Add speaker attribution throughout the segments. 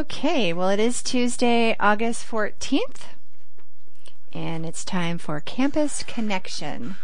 Speaker 1: Okay, well, it is Tuesday, August 14th, and it's time for Campus Connection.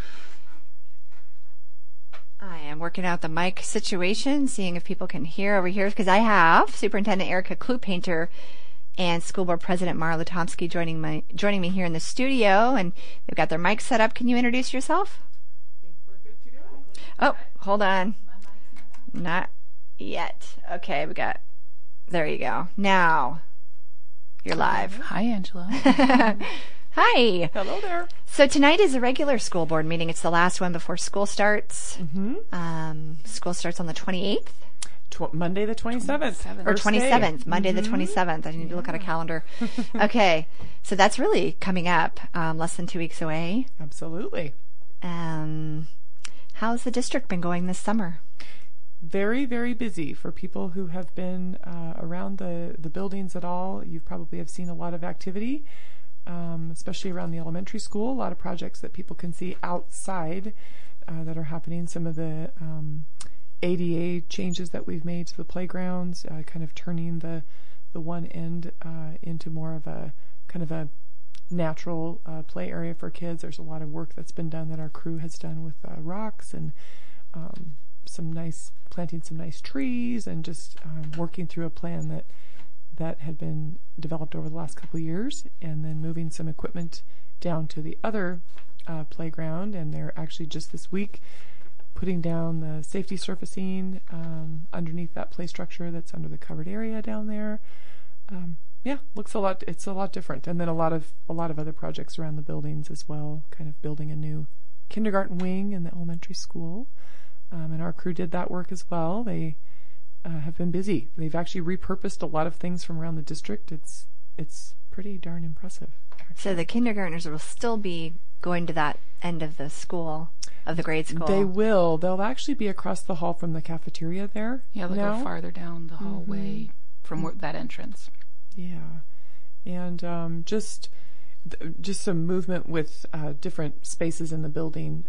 Speaker 1: I am working out the mic situation, seeing if people can hear over here, because I have Superintendent Erica Klupainter and School Board President Mara Lutomsky joining me here in the studio, and they've got their mics set up. Can you introduce yourself?
Speaker 2: I think we're good to go.
Speaker 1: Oh, hold on. Not yet. Okay, there you go. Now, you're live.
Speaker 3: Hi, Angela.
Speaker 1: Hi.
Speaker 2: Hello there.
Speaker 1: So tonight is a regular school board meeting. It's the last one before school starts.
Speaker 2: Mm-hmm.
Speaker 1: School starts on the 28th.
Speaker 2: Monday the 27th.
Speaker 1: Or 27th. Monday the 27th. I need to look at a calendar. Okay. So that's really coming up, less than 2 weeks away.
Speaker 2: Absolutely.
Speaker 1: How's the district been going this summer?
Speaker 2: Very, very busy. For people who have been around the buildings at all, you probably have seen a lot of activity, especially around the elementary school. A lot of projects that people can see outside that are happening. Some of the ADA changes that we've made to the playgrounds, kind of turning the one end into more of a kind of a natural play area for kids. There's a lot of work that's been done that our crew has done with rocks and planting some nice trees, and just working through a plan that had been developed over the last couple of years, and then moving some equipment down to the other playground. And they're actually just this week putting down the safety surfacing underneath that play structure that's under the covered area down there. Looks a lot. It's a lot different. And then a lot of other projects around the buildings as well, kind of building a new kindergarten wing in the elementary school. And our crew did that work as well. They have been busy. They've actually repurposed a lot of things from around the district. It's pretty darn impressive, actually.
Speaker 1: So the kindergartners will still be going to that end of the school, of the grade school.
Speaker 2: They will. They'll actually be across the hall from the cafeteria there.
Speaker 3: Yeah, they'll go farther down the hallway from that entrance.
Speaker 2: Yeah. And just some movement with different spaces in the building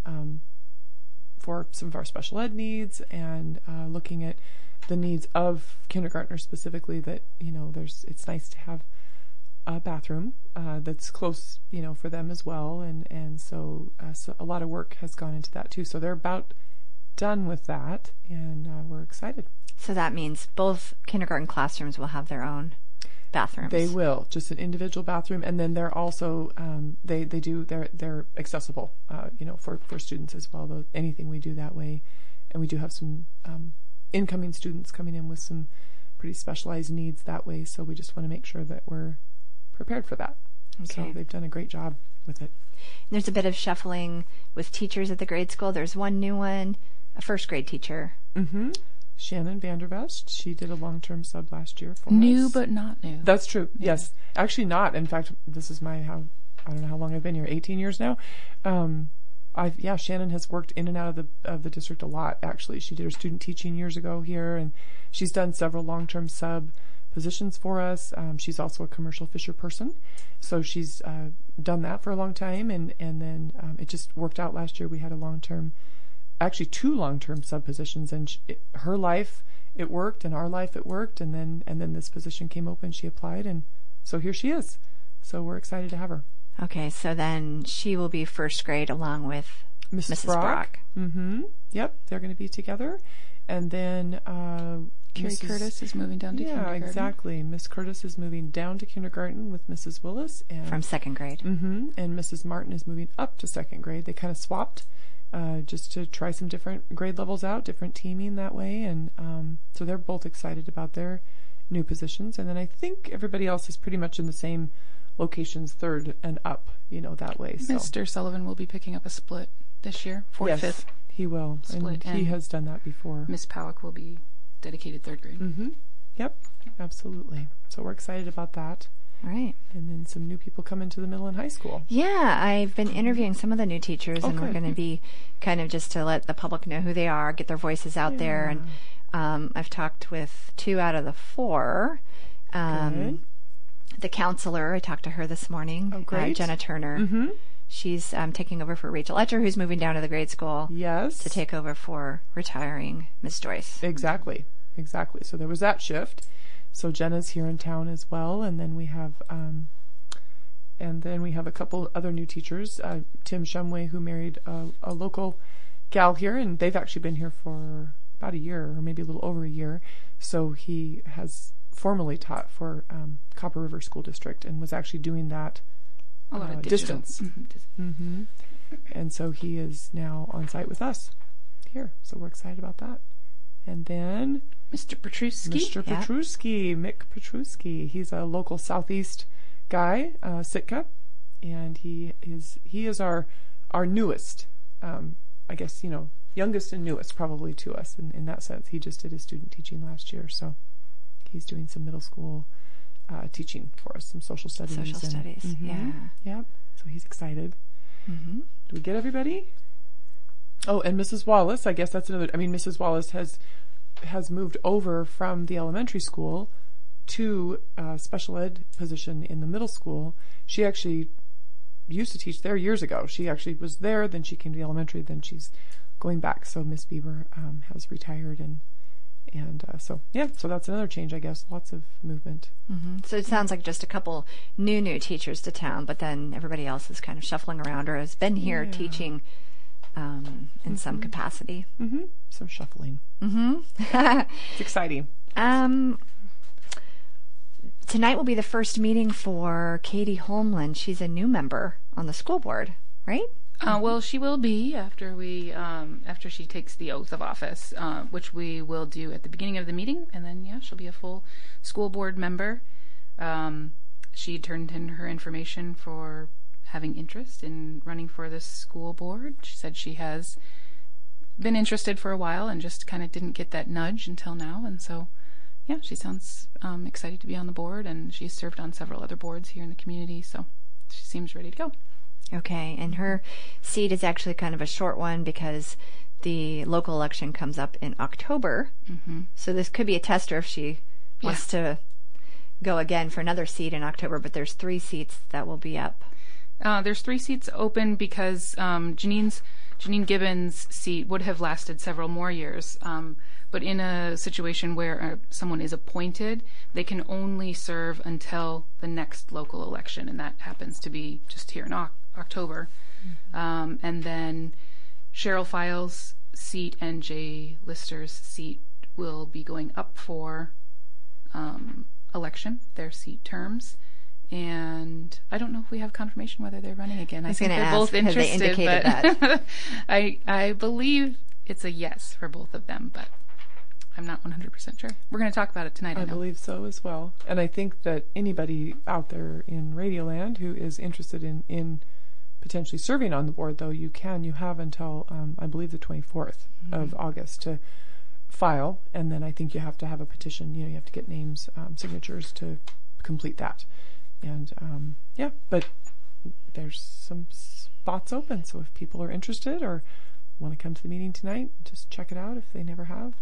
Speaker 2: for some of our special ed needs, and looking at the needs of kindergartners specifically, that, it's nice to have a bathroom that's close, for them as well. And so a lot of work has gone into that too. So they're about done with that, and we're excited.
Speaker 1: So that means both kindergarten classrooms will have their own bathrooms.
Speaker 2: They will, just an individual bathroom, and then they're also they're accessible, for students as well. Though anything we do that way, and we do have some incoming students coming in with some pretty specialized needs that way. So we just want to make sure that we're prepared for that. Okay. So they've done a great job with it.
Speaker 1: There's a bit of shuffling with teachers at the grade school. There's one new one, a first grade teacher.
Speaker 2: Mm-hmm. Shannon Vandervest. She did a long-term sub last year for us.
Speaker 3: New but not new.
Speaker 2: That's true. Yeah. Yes. Actually not. In fact, this is I don't know how long I've been here, 18 years now. Shannon has worked in and out of the district a lot, actually. She did her student teaching years ago here, and she's done several long-term sub positions for us. She's also a commercial fisher person, so she's done that for a long time, and then it just worked out last year. We had actually 2 long-term sub positions, and her life it worked, and our life it worked, and then this position came open. She applied, and so here she is. So we're excited to have her.
Speaker 1: Okay, so then she will be first grade along with Mrs. Brock.
Speaker 2: Mm-hmm. Yep, they're going to be together, and then
Speaker 3: Carrie Curtis is moving down to kindergarten. Yeah,
Speaker 2: exactly. Miss Curtis is moving down to kindergarten with Mrs. Willis, and
Speaker 1: from second grade.
Speaker 2: Mm-hmm. And Mrs. Martin is moving up to second grade. They kind of swapped. Just to try some different grade levels out, different teaming that way. And so they're both excited about their new positions. And then I think everybody else is pretty much in the same locations, third and up, that way. So.
Speaker 3: Mr. Sullivan will be picking up a split this year, 4th,
Speaker 2: yes,
Speaker 3: 5th.
Speaker 2: He will.
Speaker 3: Split.
Speaker 2: And he has done that before.
Speaker 3: Miss Powick will be dedicated third grade.
Speaker 2: Mm-hmm. Yep, absolutely. So we're excited about that.
Speaker 1: Right.
Speaker 2: And then some new people come into the middle and high school.
Speaker 1: Yeah, I've been interviewing some of the new teachers, and we're going to be kind of just to let the public know who they are, get their voices out there. And I've talked with 2 out of the 4.
Speaker 2: Good.
Speaker 1: The counselor, I talked to her this morning.
Speaker 2: Oh, great.
Speaker 1: Jenna Turner.
Speaker 2: Mm-hmm.
Speaker 1: She's taking over for Rachel Etcher, who's moving down to the grade school.
Speaker 2: Yes.
Speaker 1: To take over for retiring Miss Joyce.
Speaker 2: Exactly. So there was that shift. So Jenna's here in town as well, and then we have a couple other new teachers. Tim Shumway, who married a local gal here, and they've actually been here for about a year, or maybe a little over a year. So he has formally taught for Copper River School District and was actually doing that
Speaker 3: A lot of
Speaker 2: distance. Mm-hmm. And so he is now on site with us here. So we're excited about that. And then
Speaker 3: Mr. Petruski.
Speaker 2: Mick Petruski. He's a local Southeast guy, Sitka, and he is our newest, I guess, youngest and newest probably to us in that sense. He just did his student teaching last year, so he's doing some middle school teaching for us, some social studies.
Speaker 1: Mm-hmm. Yeah.
Speaker 2: Yep. So he's excited.
Speaker 1: Mm-hmm.
Speaker 2: Do we get everybody? Oh, and Mrs. Wallace, I guess that's another. I mean, Mrs. Wallace has moved over from the elementary school to a special ed position in the middle school. She actually used to teach there years ago. She actually was there, then she came to the elementary, then she's going back. So Miss Bieber has retired, and so that's another change, I guess. Lots of movement.
Speaker 1: Mm-hmm. So it sounds like just a couple new teachers to town, but then everybody else is kind of shuffling around or has been here teaching in some capacity.
Speaker 2: Mm-hmm. Some shuffling.
Speaker 1: Mm-hmm.
Speaker 2: It's exciting.
Speaker 1: Tonight will be the first meeting for Katie Holmland. She's a new member on the school board, right?
Speaker 3: Well, she will be after she takes the oath of office, which we will do at the beginning of the meeting, and then she'll be a full school board member. She turned in her information for having interest in running for the school board. She said she has been interested for a while and just kind of didn't get that nudge until now, and so she sounds excited to be on the board, and she's served on several other boards here in the community, so she seems ready to go.
Speaker 1: Okay, and her seat is actually kind of a short one because the local election comes up in October.
Speaker 3: Mm-hmm.
Speaker 1: So this could be a tester if she wants to go again for another seat in October, but there's 3 seats that will be up.
Speaker 3: There's 3 seats open because Janine Gibbons' seat would have lasted several more years. But in a situation where someone is appointed, they can only serve until the next local election, and that happens to be just here in October. Mm-hmm. And then Cheryl Files' seat and Jay Lister's seat will be going up for election, their seat terms. And I don't know if we have confirmation whether they're running again. I think they're both interested.
Speaker 1: Have they indicated that?
Speaker 3: I believe it's a yes for both of them, but I'm not 100% sure. We're going to talk about it tonight. I
Speaker 2: believe so as well. And I think that anybody out there in Radioland who is interested in potentially serving on the board, though, you have until, I believe, the 24th of August to file. And then I think you have to have a petition. You have to get names, signatures to complete that. And, but there's some spots open. So if people are interested or want to come to the meeting tonight, just check it out if they never have.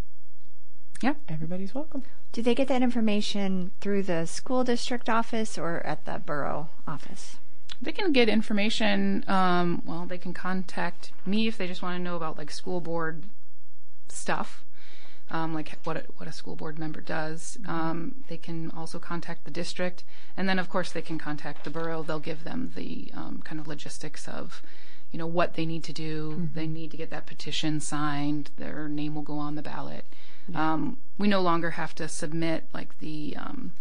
Speaker 2: Everybody's welcome.
Speaker 1: Do they get that information through the school district office or at the borough office?
Speaker 3: They can get information, they can contact me if they just want to know about like school board stuff, like what a school board member does. They can also contact the district, and then of course they can contact the borough. They'll give them the kind of logistics of what they need to do. Mm-hmm. They need to get that petition signed. Their name will go on the ballot. We no longer have to submit like the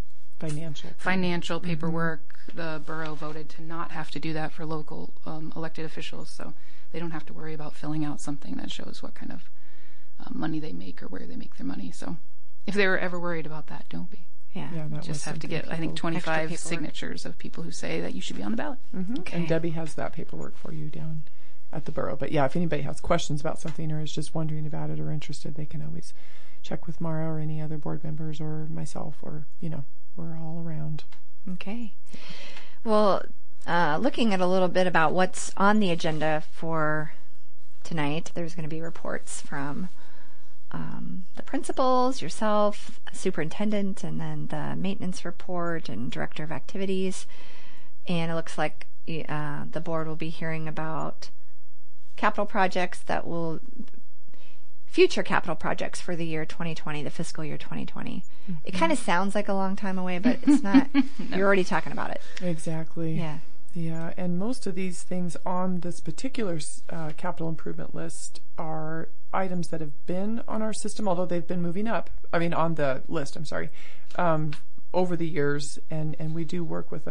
Speaker 3: financial paperwork. Mm-hmm. The borough voted to not have to do that for local elected officials, so they don't have to worry about filling out something that shows what kind of money they make or where they make their money. So if they were ever worried about that, don't be.
Speaker 1: Yeah,
Speaker 3: just have to get, I think, 25 signatures of people who say that you should be on the ballot.
Speaker 2: Mm-hmm. Okay. And Debbie has that paperwork for you down at the borough. But if anybody has questions about something or is just wondering about it or interested, they can always check with Mara or any other board members or myself, or we're all around.
Speaker 1: Okay. Well, looking at a little bit about what's on the agenda for tonight, there's going to be reports from the principals, yourself, superintendent, and then the maintenance report and director of activities. And it looks like the board will be hearing about capital projects that will future capital projects for the year 2020, the fiscal year 2020. It kind of sounds like a long time away, but it's not. No. You're already talking about it.
Speaker 2: Exactly.
Speaker 1: Yeah.
Speaker 2: Yeah, and most of these things on this particular capital improvement list are items that have been on our system, although they've been moving up. I mean, on the list, I'm sorry, over the years, and we do work with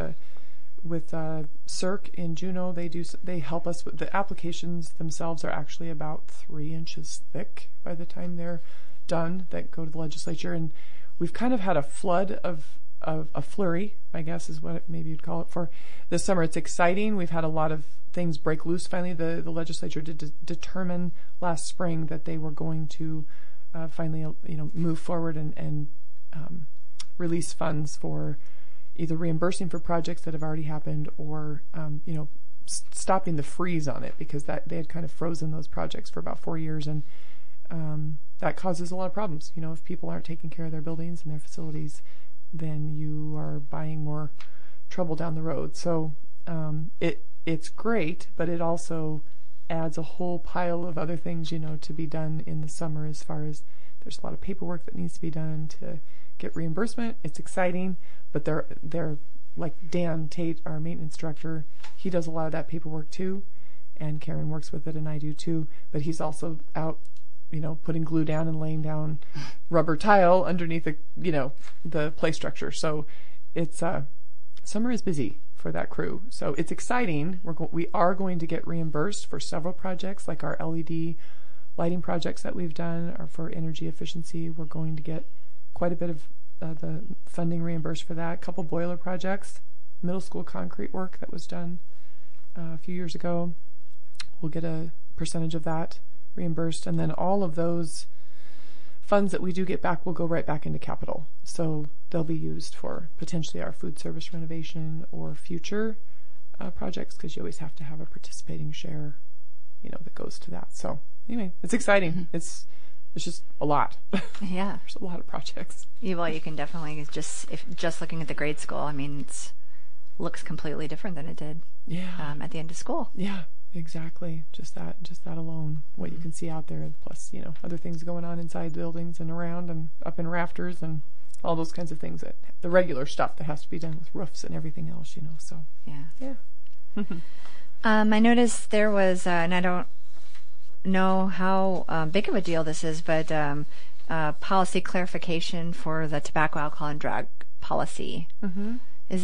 Speaker 2: CERC in Juneau. They help us with the applications themselves are actually about 3 inches thick by the time they're done that go to the legislature, and we've kind of had a flood of a flurry, I guess is what maybe you'd call it, for this summer. It's exciting. We've had a lot of things break loose. Finally, the legislature did determine last spring that they were going to finally, move forward and release funds for either reimbursing for projects that have already happened or, stopping the freeze on it, because they had kind of frozen those projects for about 4 years, and that causes a lot of problems. If people aren't taking care of their buildings and their facilities, then you are buying more trouble down the road. So it's great, but it also adds a whole pile of other things, to be done in the summer, as far as there's a lot of paperwork that needs to be done to get reimbursement. It's exciting, but they're like Dan Tate, our maintenance director, he does a lot of that paperwork too, and Karen works with it, and I do too, but he's also out putting glue down and laying down rubber tile underneath the play structure. So it's summer is busy for that crew. So it's exciting. We are going to get reimbursed for several projects, like our LED lighting projects that we've done, or for energy efficiency. We're going to get quite a bit of the funding reimbursed for that. A couple boiler projects, middle school concrete work that was done a few years ago. We'll get a percentage of that reimbursed, and then all of those funds that we do get back will go right back into capital. So they'll be used for potentially our food service renovation or future projects, because you always have to have a participating share, that goes to that. So anyway, it's exciting. Mm-hmm. It's just a lot.
Speaker 1: Yeah.
Speaker 2: There's a lot of projects.
Speaker 1: Yeah, well, you can definitely just looking at the grade school, I mean, it looks completely different than it did at the end of school.
Speaker 2: Yeah. Exactly. Just that alone, what you can see out there, plus, other things going on inside buildings and around and up in rafters and all those kinds of things, that the regular stuff that has to be done with roofs and everything else, so.
Speaker 1: Yeah. I noticed there was, and I don't know how big of a deal this is, but policy clarification for the tobacco, alcohol, and drug policy. Mm-hmm.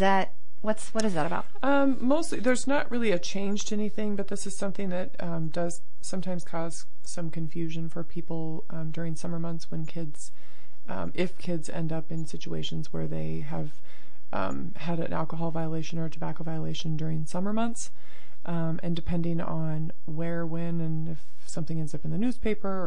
Speaker 1: What is that about?
Speaker 2: Mostly, there's not really a change to anything, but this is something that does sometimes cause some confusion for people during summer months, when if kids end up in situations where they have had an alcohol violation or a tobacco violation during summer months, and depending on where, when, and if something ends up in the newspaper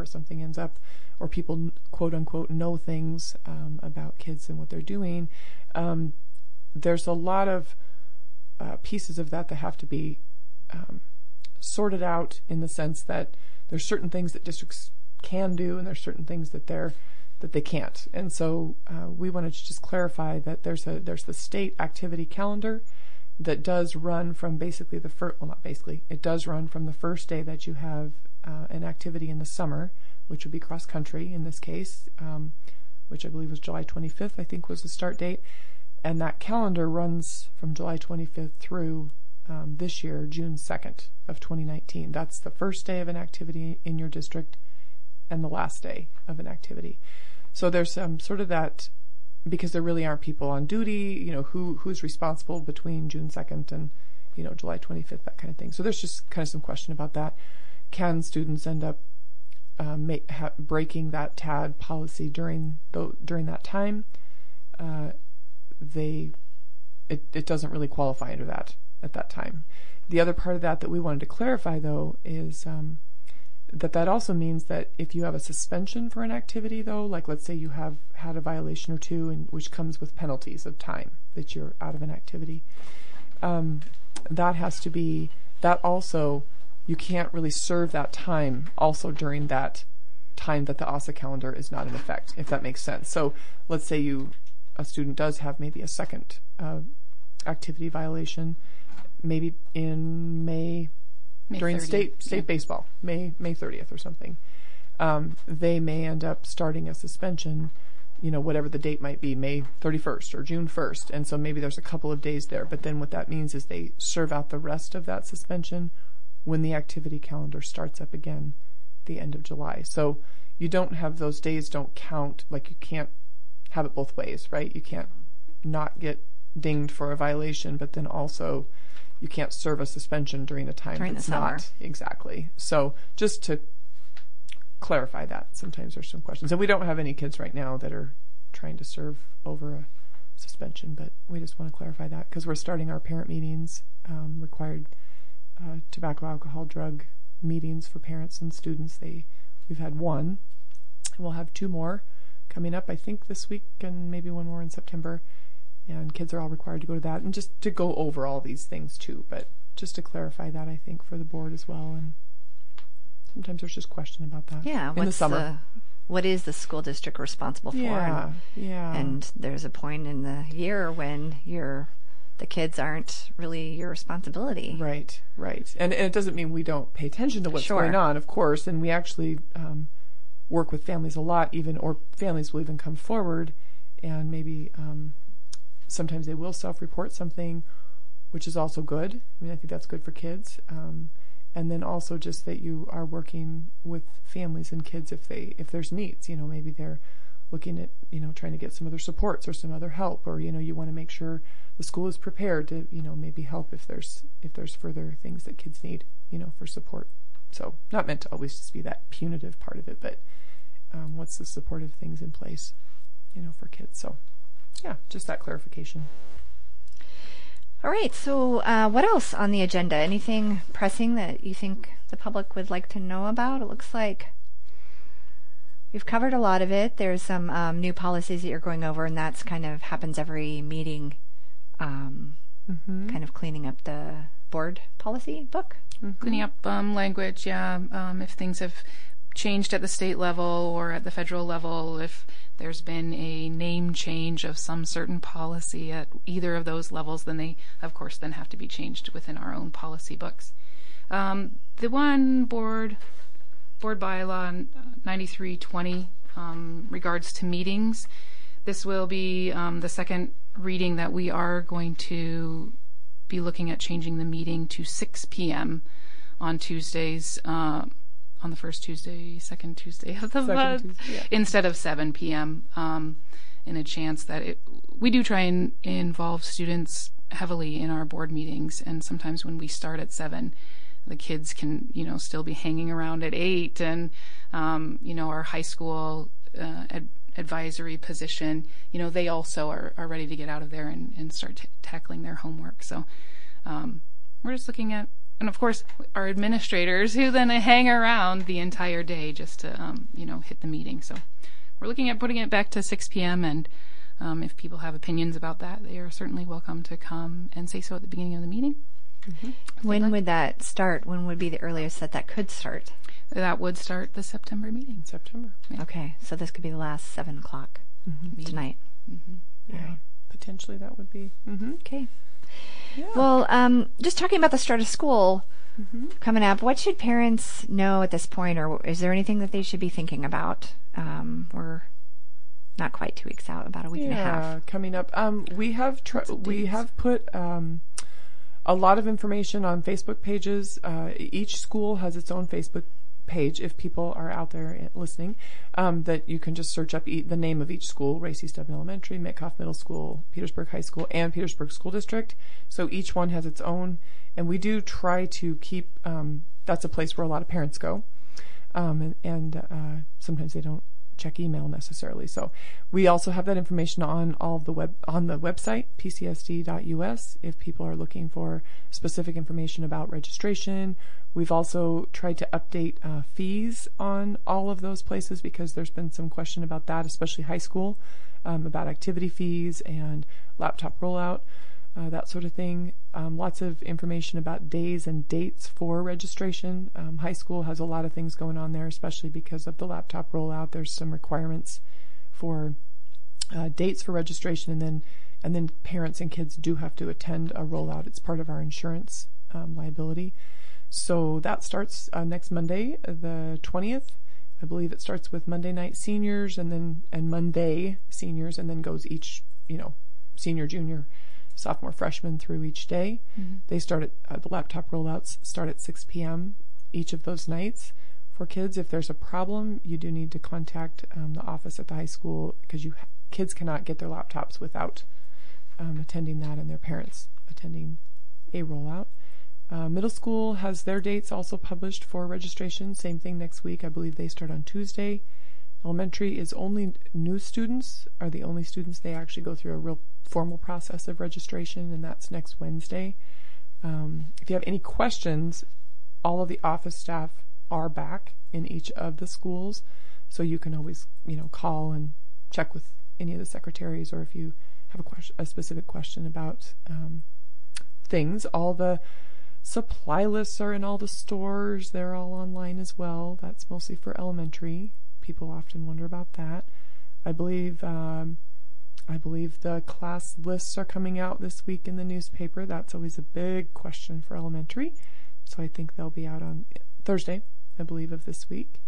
Speaker 2: or people quote unquote know things about kids and what they're doing. There's a lot of pieces of that have to be sorted out, in the sense that there's certain things that districts can do, and there's certain things that they can't. And so we wanted to just clarify that there's the state activity calendar that does run from basically it does run from the first day that you have an activity in the summer, which would be cross country in this case, which I believe was July 25th, I think was the start date. And that calendar runs from July 25th through this year, June 2nd of 2019. That's the first day of an activity in your district and the last day of an activity. So there's sort of that, because there really aren't people on duty, who's responsible between June 2nd and, July 25th, that kind of thing. So there's just kind of some question about that. Can students end up breaking that TAD policy during that time? It doesn't really qualify under that at that time. The other part of that we wanted to clarify, though, is that also means that if you have a suspension for an activity, though, like let's say you have had a violation or two, which comes with penalties of time that you're out of an activity, that also, you can't really serve that time also during that time that the ASA calendar is not in effect, if that makes sense. So let's say a student does have maybe a second activity violation, maybe in May during 30th. state baseball, May 30th or something. they may end up starting a suspension, whatever the date might be, May 31st or June 1st. And so maybe there's a couple of days there. But then what that means is they serve out the rest of that suspension when the activity calendar starts up again the end of July. So you don't have those days don't count. Like, you can't have it both ways, right? You can't not get dinged for a violation, but then also you can't serve a suspension during a time
Speaker 1: during
Speaker 2: that's
Speaker 1: the summer.
Speaker 2: not. Exactly. So just to clarify that, sometimes there's some questions. And we don't have any kids right now that are trying to serve over a suspension, but we just want to clarify that because we're starting our parent meetings, required tobacco, alcohol, drug meetings for parents and students. We've had one. We'll have two more coming up, I think, this week, and maybe one more in September. And kids are all required to go to that, and just to go over all these things too. But just to clarify that, I think, for the board as well. And sometimes there's just question about that.
Speaker 1: Yeah,
Speaker 2: in the summer.
Speaker 1: What is the school district responsible for?
Speaker 2: Yeah.
Speaker 1: And there's a point in the year when the kids aren't really your responsibility.
Speaker 2: Right. And it doesn't mean we don't pay attention to what's going on, of course. And we actually work with families a lot, or families will even come forward and maybe sometimes they will self-report something, which is also good. I mean, I think that's good for kids. And then also just that you are working with families and kids if there's needs. Maybe they're looking at, trying to get some other supports or some other help, or, you want to make sure the school is prepared to, maybe help if there's further things that kids need, for support. So not meant to always just be that punitive part of it, but what's the supportive things in place, for kids. So yeah, just that clarification.
Speaker 1: All right. So what else on the agenda? Anything pressing that you think the public would like to know about? It looks like we've covered a lot of it. There's some new policies that you're going over, and that's kind of happens every meeting, kind of cleaning up the board policy book.
Speaker 3: Cleaning up language, if things have changed at the state level or at the federal level, if there's been a name change of some certain policy at either of those levels, then they, of course, then have to be changed within our own policy books. The one board bylaw 9320 regards to meetings. This will be the second reading that we are going to be looking at changing the meeting to 6 p.m. on Tuesdays, on the first Tuesday, second Tuesday of the month, instead of 7 p.m. In a chance that we do try and involve students heavily in our board meetings, and sometimes when we start at 7, the kids can, still be hanging around at 8, and, our high school advisory position, they also are ready to get out of there and start tackling their homework. So we're just looking at, and of course, our administrators who then hang around the entire day just to, hit the meeting. So we're looking at putting it back to 6 p.m. And if people have opinions about that, they are certainly welcome to come and say so at the beginning of the meeting.
Speaker 1: Mm-hmm. When would that start? When would be the earliest that could start?
Speaker 3: That would start the September meeting.
Speaker 2: September.
Speaker 1: Yeah. Okay, so this could be the last 7 o'clock tonight.
Speaker 2: Mm-hmm. Yeah, right. Potentially that would be. Mm-hmm.
Speaker 1: Okay. Yeah. Well, just talking about the start of school coming up, what should parents know at this point, or is there anything that they should be thinking about? We're not quite 2 weeks out, about a week and a half.
Speaker 2: Coming up. We have put a lot of information on Facebook pages. Each school has its own Facebook page, if people are out there listening, that you can just search up the name of each school: Racy Stubben Elementary, Metcalf Middle School, Petersburg High School, and Petersburg School District. So each one has its own, and we do try to keep, that's a place where a lot of parents go, and sometimes they don't check email necessarily. So we also have that information on all of the website, pcsd.us, if people are looking for specific information about registration. We've also tried to update fees on all of those places because there's been some question about that, especially high school, about activity fees and laptop rollout, that sort of thing. Lots of information about days and dates for registration. High school has a lot of things going on there, especially because of the laptop rollout. There's some requirements for dates for registration, and then parents and kids do have to attend a rollout. It's part of our insurance liability. So that starts next Monday, the 20th. I believe it starts with Monday night seniors and Monday seniors, and then goes each, senior, junior, sophomore, freshman through each day.
Speaker 3: Mm-hmm.
Speaker 2: They start at the laptop rollouts start at 6 p.m. each of those nights. For kids, if there's a problem, you do need to contact the office at the high school, because kids cannot get their laptops without attending that and their parents attending a rollout. Middle school has their dates also published for registration. Same thing next week. I believe they start on Tuesday. Elementary is only new students are the only students they actually go through a real formal process of registration, and that's next Wednesday. If you have any questions, all of the office staff are back in each of the schools, so you can always call and check with any of the secretaries, or if you have a specific question about things. All the supply lists are in all the stores. They're all online as well. That's mostly for elementary. People often wonder about that. I believe the class lists are coming out this week in the newspaper. That's always a big question for elementary. So I think they'll be out on Thursday, I believe, of this week.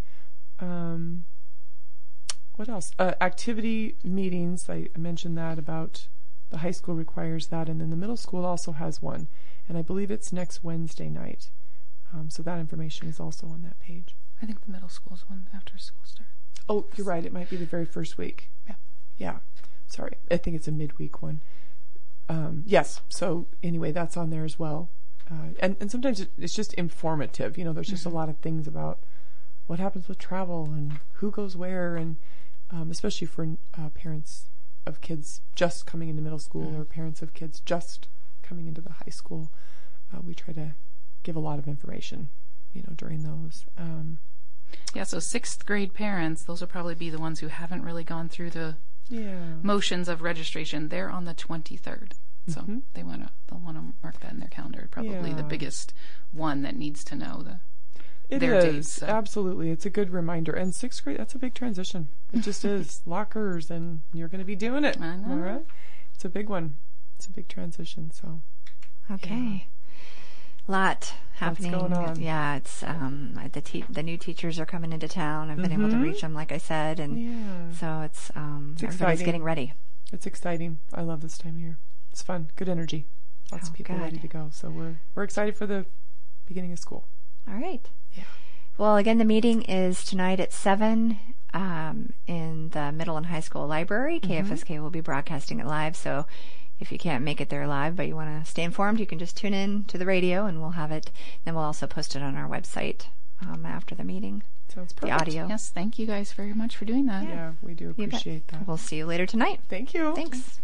Speaker 2: What else? Activity meetings. I mentioned that about the high school requires that, and then the middle school also has one, and I believe it's next Wednesday night. So that information is also on that page.
Speaker 3: I think the middle school is one after school starts.
Speaker 2: Oh, you're right. It might be the very first week. Yeah. Sorry. I think it's a midweek one. Yes. So anyway, that's on there as well. And sometimes it's just informative. There's just a lot of things about what happens with travel and who goes where, and especially for parents of kids just coming into middle school or parents of kids just coming into the high school. We try to give a lot of information, during those.
Speaker 3: So 6th grade parents, those will probably be the ones who haven't really gone through the motions of registration. They're on the 23rd. So they'll want to mark that in their calendar. Probably the biggest one that needs to know their dates. So.
Speaker 2: Absolutely. It's a good reminder. And 6th grade, that's a big transition. It just is. Lockers, and you're going to be doing it.
Speaker 3: I know.
Speaker 2: All right? It's a big one. It's a big transition. So,
Speaker 1: okay. Lot happening.
Speaker 2: What's going on?
Speaker 1: Yeah, it's the new teachers are coming into town. I've been able to reach them, like I said, and so it's everybody's
Speaker 2: exciting.
Speaker 1: getting ready.
Speaker 2: It's exciting. I love this time of year. It's fun. Good energy. Lots of people ready to go. So we're excited for the beginning of school.
Speaker 1: All right.
Speaker 2: Yeah.
Speaker 1: Well, again, the meeting is tonight at 7 in the middle and high school library. KFSK will be broadcasting it live, so if you can't make it there live but you want to stay informed, you can just tune in to the radio and we'll have it. Then we'll also post it on our website after the meeting.
Speaker 2: Sounds perfect.
Speaker 1: The audio.
Speaker 3: Yes, thank you guys very much for doing that.
Speaker 2: Yeah, we do appreciate that.
Speaker 1: We'll see you later tonight.
Speaker 2: Thank you.
Speaker 1: Thanks.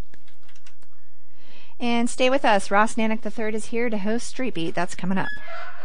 Speaker 1: And stay with us. Ross Nanick III is here to host Street Beat. That's coming up.